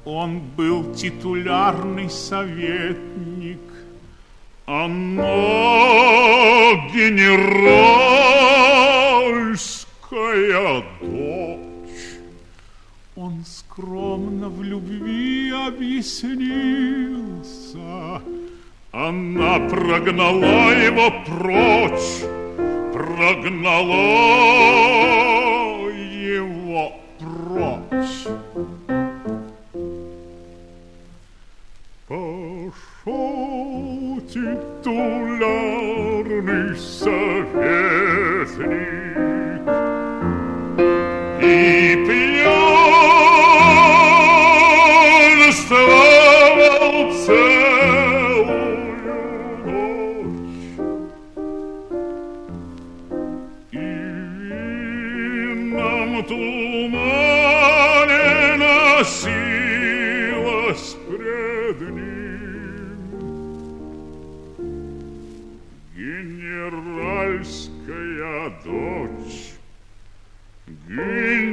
Он был титулярный советник, она генеральская дочь. Он скромно в любви объяснился, она прогнала его прочь, прогнала его прочь. Пошел титулярный советник и пьянствовал целую ночь, и в винном тумане носилась пред ним генеральская дочь.